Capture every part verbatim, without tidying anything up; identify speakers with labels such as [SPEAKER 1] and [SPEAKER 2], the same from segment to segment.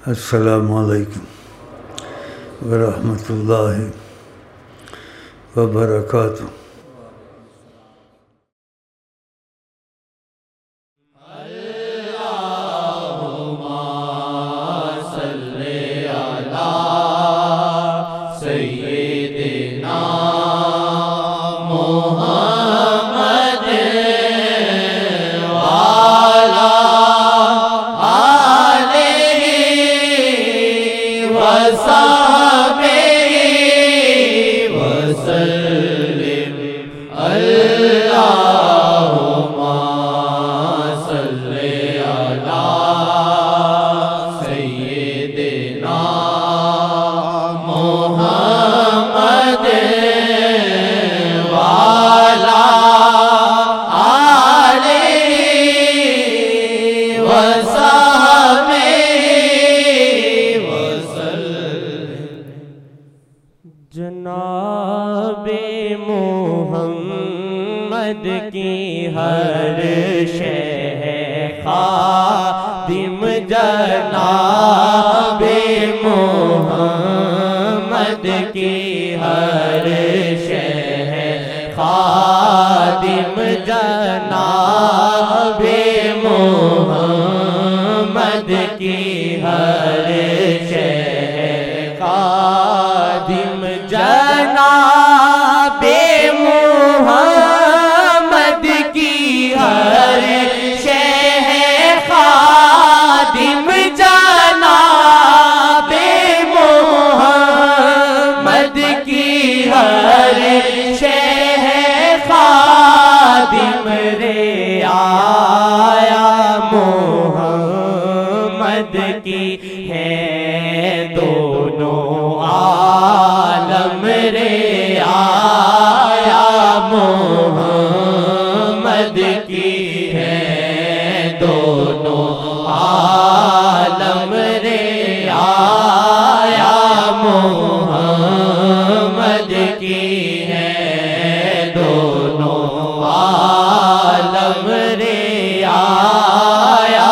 [SPEAKER 1] अस्सलामु अलैकुम वरहमतुल्लाहि वबरकातुहू।
[SPEAKER 2] जनाबे मोहम्मद की हर शह खादिम, जनाबे मोहम्मद की हर शह खादिम, जनाबे मोहम्मद की हर शह खादिम, जनाबे मोहम्मद की हर शह खादिम, जनाबे मोहम्मद की हर शह खादिम, रे आया मोहम्मद की है दोनों आलम, रे आया मोहम्मद की है दोनों आलम, रे आया मोहम्मद की है दोनों आलम, रे आया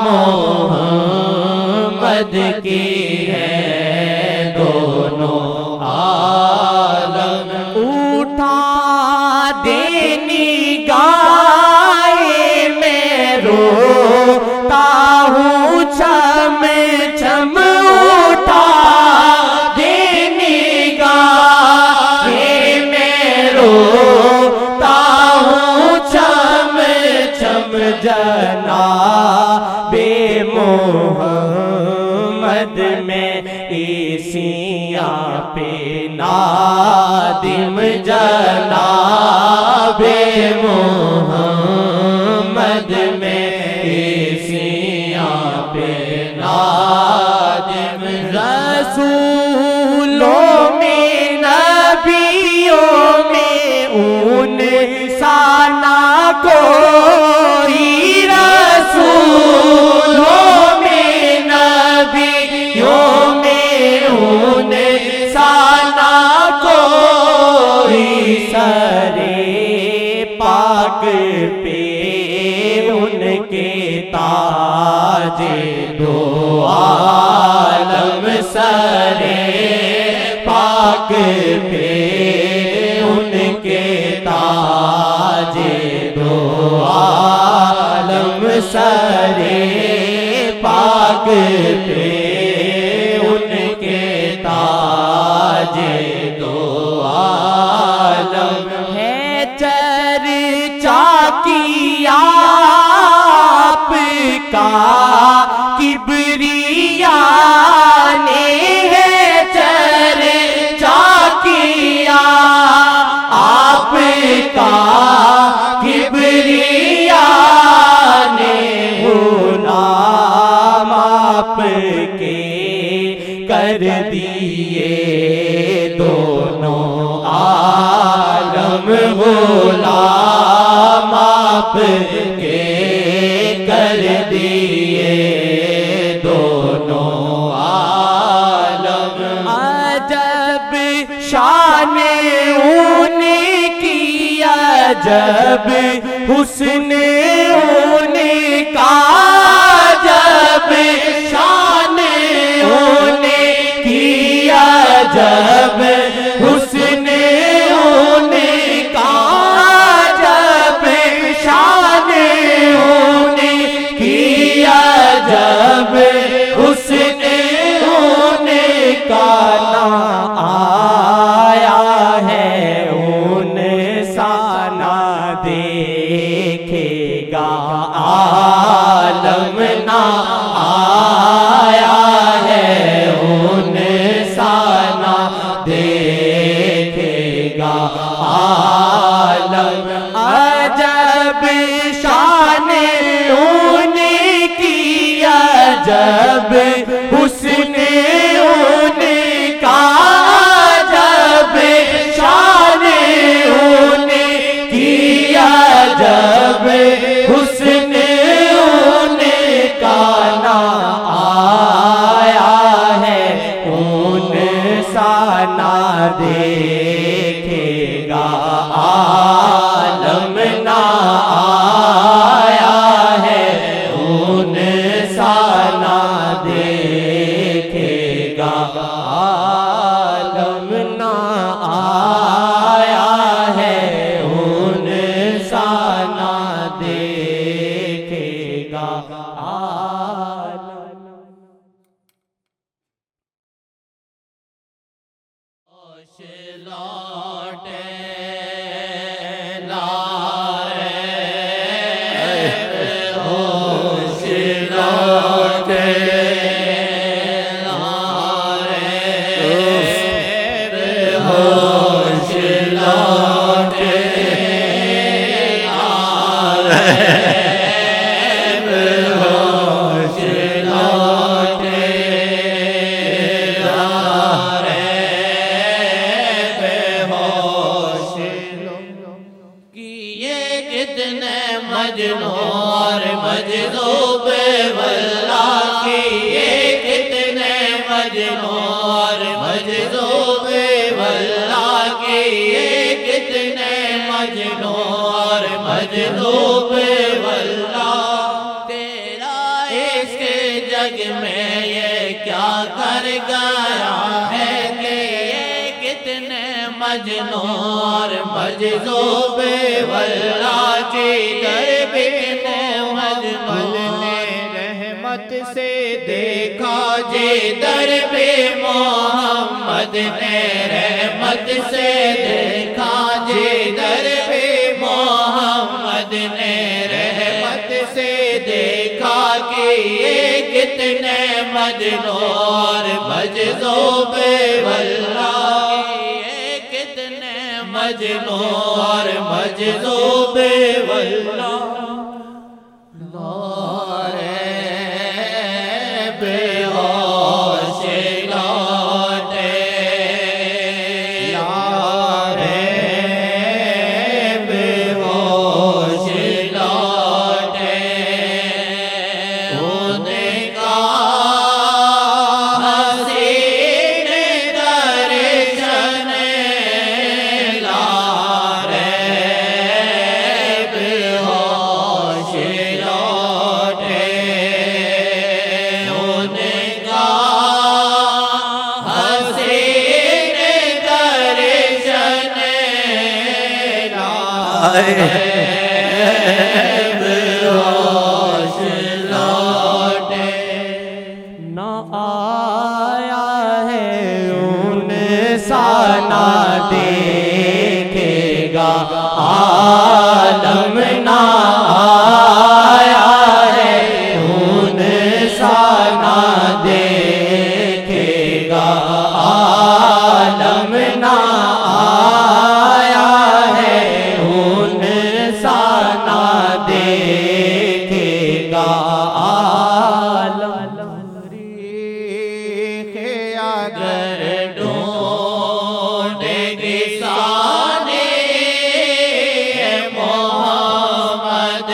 [SPEAKER 2] मोहम्मद की है दोनों आलम। उठा देनी गाए मैं रोता हूँ छम छम, उठा देनी गाए मैं रोता हूँ छम छम, जनाबे मोहम्मद में इसियाँ पे नादिम, जनाबे मोहम्मद में इसियाँ पे नादिम, रसूलों में नबियों में उन साना कोई, रसूलों में नबियों में उन साना कोई, सरे पाक पे उनके ताजे दो आलम, सरे पाक पे उनके ताजे दो आलम, सरे पाक पे उनके ताजे दो आलम, है चर्चा किया आपका किबरिया ने, है चर्चा किया आपका किबरिया ने, गुलाम आपके कर दिए दोनों आलम, गुलाम आपके कर दिए दोनों आलम। अजब शान उनकी, अजब हुस्न उनका, जब शान देखेगा, आलम ना आया है उनसा ना देखेगा आलम। अजब शान उनकी, अजब हुस्न उनका, अजब शान उनकी, अजब हुस्न उनका ना आया है उनसा ना देखेगा आलम ना आया है उनसा ना देखेगा आलम ना आया है उनसा ना देखेगा आलम। लौटे होश लौटे होश लौटे होश लौटे मजनू और मजदूब वल्ला की, ये कितने मजनू और मजदूब वल्ला की, ये कितने मजनू और मजदूब वल्ला। तेरा इश्क जग में ये क्या कर गया है कि ये कितने मजनू और मजदूब वल्ला की, दर कितने मजनू ने रहमत से देखा जी, दर पे मोहम्मद ने रहमत से देखा जी, दर पे मोहम्मद ने रहमत से देखा कि ये कितने मजनू और मजदूब वल्ला, ये कितने मजनू और मजदूब वल्ला। बेहोश लौटे यारे, बेहोश लौटे उनका हसीन दर्शन लारे, बेहोश लौटे उनका हसीन दर्शन लारे, बेहोश लौटे। न आया है उनसा ना देखेगा आलम ना आया है उनसा ना देखेगा आलम ना आया है उनसा ना देखेगा आलम। अगर ढूंढेगी साने मोहम्मद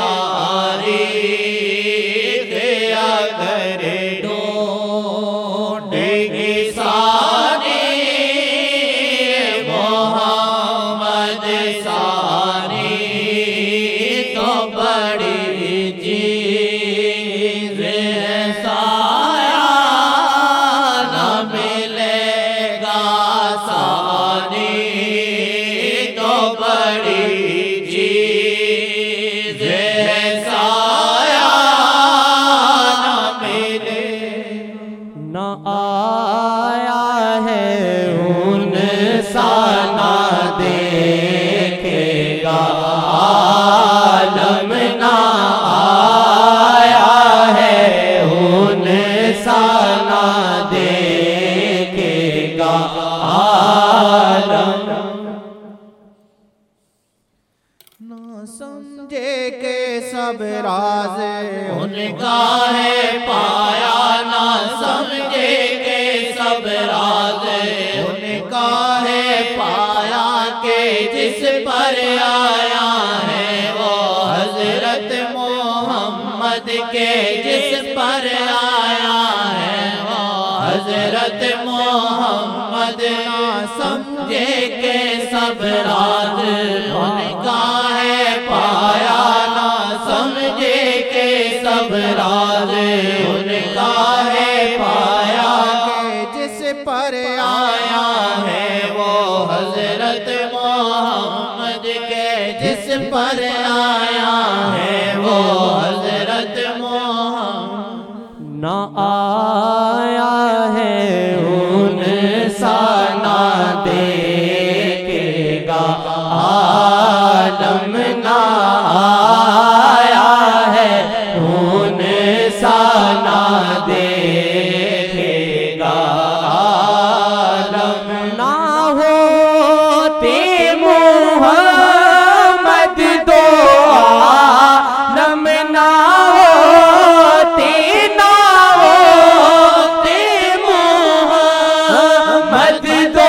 [SPEAKER 2] तारीख, अगर ढूंढेगी साने मोहम्मद सानी, तो बड़ी चीज़ है साया न मिलेगा सानी, तो बड़ी चीज़ है साया न मिले। न आया है उनसा ना देखेगा
[SPEAKER 1] समझे के सब राज
[SPEAKER 2] उनका है पाया, ना समझे के सब राज
[SPEAKER 1] उनका
[SPEAKER 2] है पाया के जिस पर आया है वो हजरत मोहम्मद के जिस पर आया है वो हजरत मोहम्मद। ना समझे के सब राज उनका है पाया, ना समझे के सब राज उनका है पाया
[SPEAKER 1] के जिस पर
[SPEAKER 2] आया है वो हजरत मोहम्मद के जिस पर आया है वो हजरत मोहम्मद। ना आया है उन सा ना देखेगा आलम, ना आया है उन सा ना देखेगा आलम। ना होते मोहम्मद दो आलम, ना होते ना होते मोहम्मद दो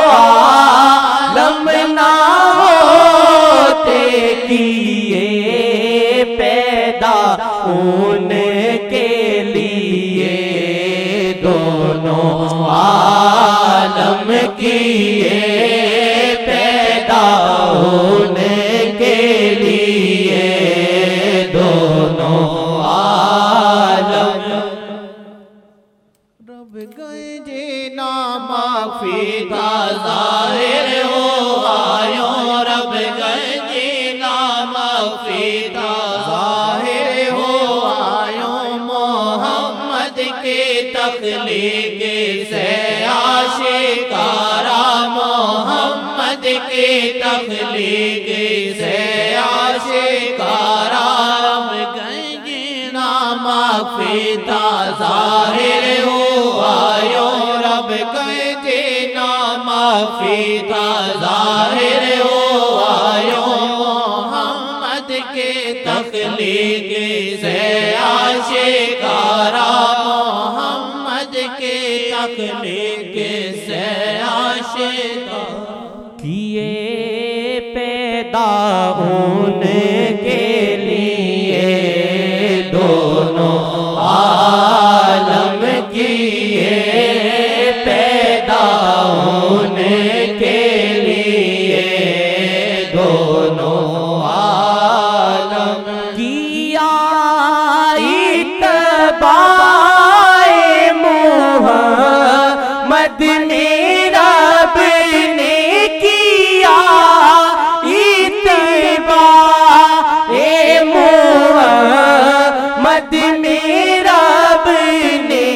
[SPEAKER 2] आलम, ना होते किए पैदा उनके लिए दोनों आलम किए पैदा उनके लिए दोनों आलम।
[SPEAKER 1] रब गए जी ना माफी
[SPEAKER 2] फीता जाहिर हो आयो, रब गए जी नाम फीता जाहिर हो आयो। मोहम्मद की तख्लीक से आशिकारा, मोहम्मद की तख्लीक से आशिकारा। रब गए जी नाम फीता जाहिर हो आयो, रब गए जी नाम फीता जाहिर हो आयो। मोहम्मद के तख्लीक से आशिकारा, मोहम्मद के तख्लीक से आशिकारा। किए पैदा उनके लिए दोनों आलम किए पैदा उनके लिए दोनों आलम। किया इत्बाए मोहम्मद ने रब ने किया इत्बाए मोहम्मद में रब ने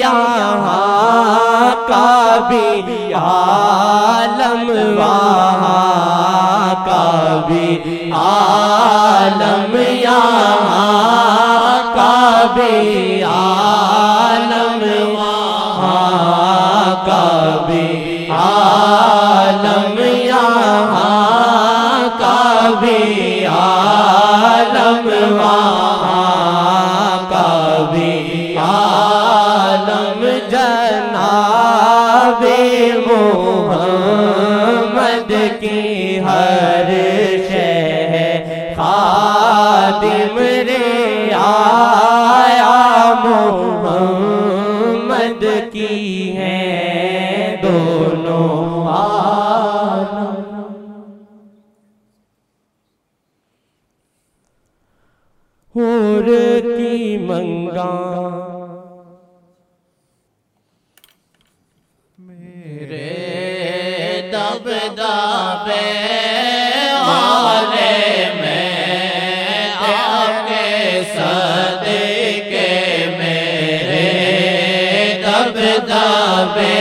[SPEAKER 2] यहाँ का भी आलम वहाँ का भी आलम, यहाँ का भी आलम वहाँ का भी आलम, यहाँ का भी आलम वहाँ का भी आलम। जनाबे मोहम्मद की हर शह खादिम रे आया, मोहम्मद की हैं दोनों आलम। हूर की मंगा मेरे दबदबे वाले में आपके सदके, मेरे दबदबे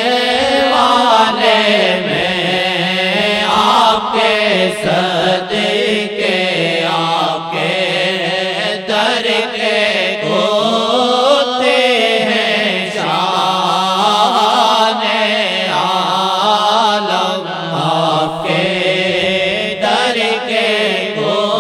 [SPEAKER 2] वाले में आपके सदके, आपके दर के गोते हैं शाने आलम। आपके दर के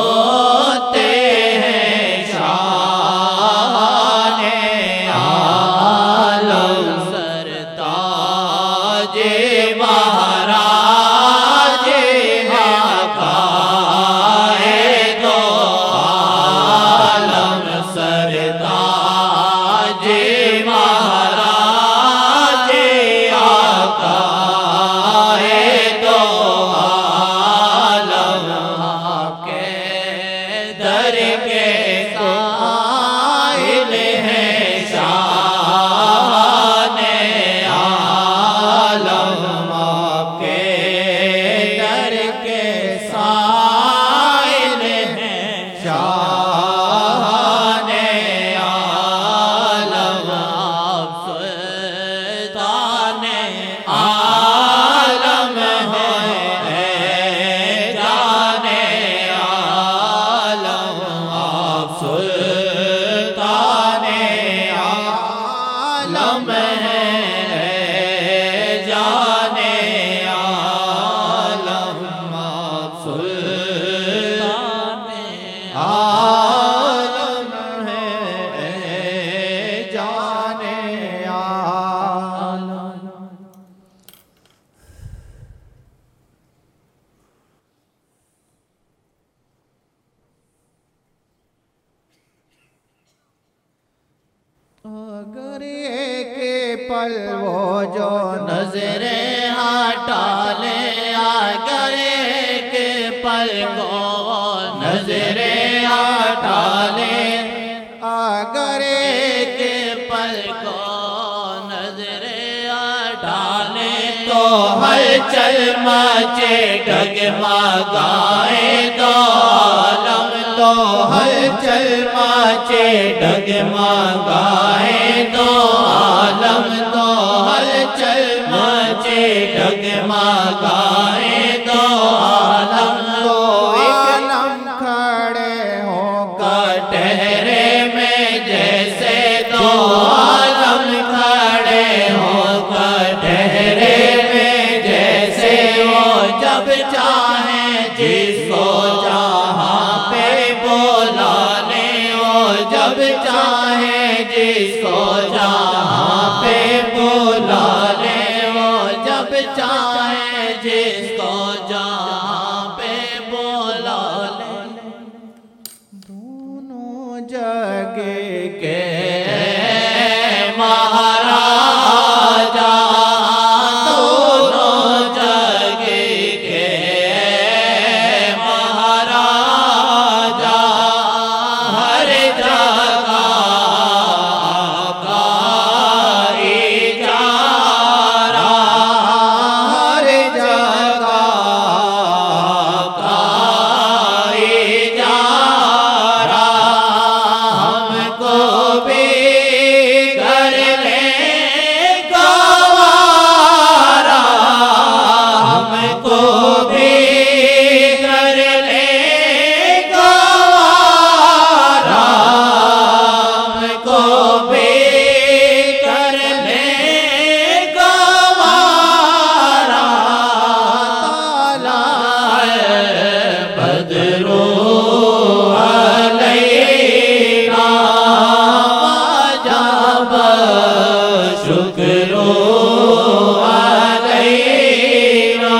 [SPEAKER 2] के साहिल हैं शान-ए आलम आपके दर के साहिल हैं शान-ए आलम आप सुल्तान-ए आलम हैं जाने आलम आप सुल्तान-ए आलम हैं जाने आलम आप सुल्तान-ए आलम हैं जाने आलम।
[SPEAKER 1] अगर एक पल वो जो
[SPEAKER 2] नजरें हटा ले अगर एक पल को नजरें हटा ले
[SPEAKER 1] अगर
[SPEAKER 2] एक पल को नजरें हटा ले तो हलचल मचे डगमगाए दो आलम तो हलचल मचे डगमगाए दो आलम तो हलचल मचे डगमगाए दो आलम तो
[SPEAKER 1] आलम खड़े हो
[SPEAKER 2] कटहरे में जैसे दो आलम खड़े हो कटहरे में जैसे वो जब चाहे जिसको जहाँ पे बोला ले वो जब चाहे जिसको जहाँ पे बोला ले वो जब चाहे जिसको जहाँ पे बोला ले
[SPEAKER 1] दोनों जगह
[SPEAKER 2] के महाराजा दोनों जगह के महाराजा हर जगह का इजारा हर जगह का इजारा हमको भी कर ले गवारा हमको भी कर ले गवारा हमको भी कर ले गवारा ताला बदरो अलैना जब शुक्रो अलैना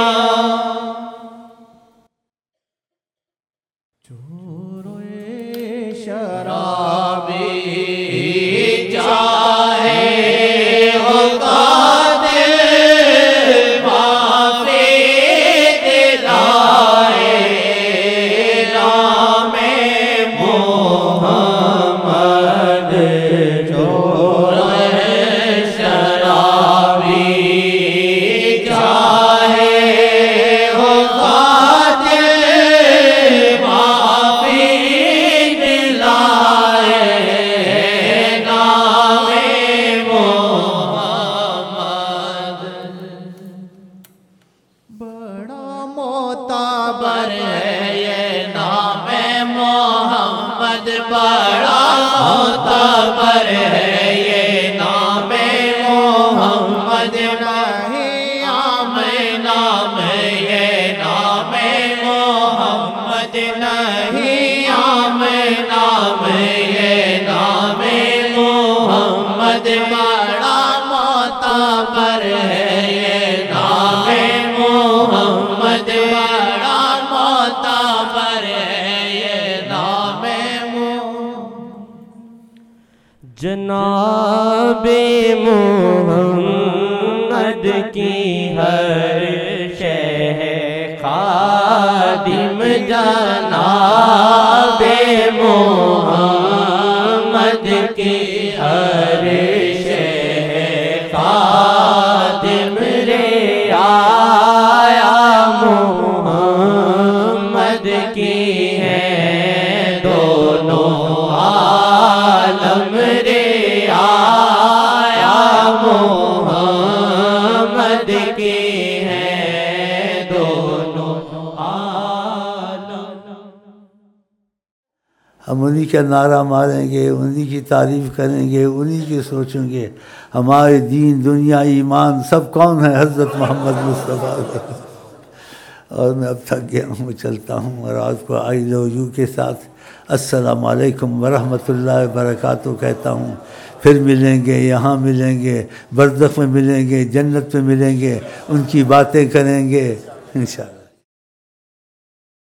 [SPEAKER 1] चोरोए शराब
[SPEAKER 2] शराबी चाहे हो कादिर माफी दिलाए नामे मोहम्मद चोरोए शराबी चाहे हो कादिर माफी दिलाए नामे मोहम्मद
[SPEAKER 1] बड़ा मोताबर
[SPEAKER 2] पर है ये नामे मोहम्मद बड़ा मोतबर है ये नामे मोहम्मद नहीं आम नाम ये नामे मोहम्मद नहीं आम नाम ये नामे मोहम्मद बड़ा मोतबर है ये नामे मोहम्मद बड़ा मोतबर है ये नामे मोहम्मद
[SPEAKER 3] जनाबे मोहम्मद की हर शह खादिम जनाबे मोहम्मद की हर शह खादिम रे आया मोहम्मद की है दोनों आलम रे आया मोहम्मद की है दोनों आलम।
[SPEAKER 4] हम उन्हीं का नारा मारेंगे, उन्हीं की तारीफ़ करेंगे, उन्हीं की सोचेंगे। हमारे दीन दुनिया ईमान सब कौन है? हज़रत मोहम्मद मुस्तफ़ा। और मैं अब थक गया हूँ, चलता हूँ और आपको आई लव यू के साथ अस्सलाम वालेकुम वरहमतुल्लाहि वबरकातुहू कहता हूँ। फिर मिलेंगे, यहाँ मिलेंगे, बरज़ख में मिलेंगे, जन्नत में मिलेंगे, उनकी बातें करेंगे इंशाअल्लाह।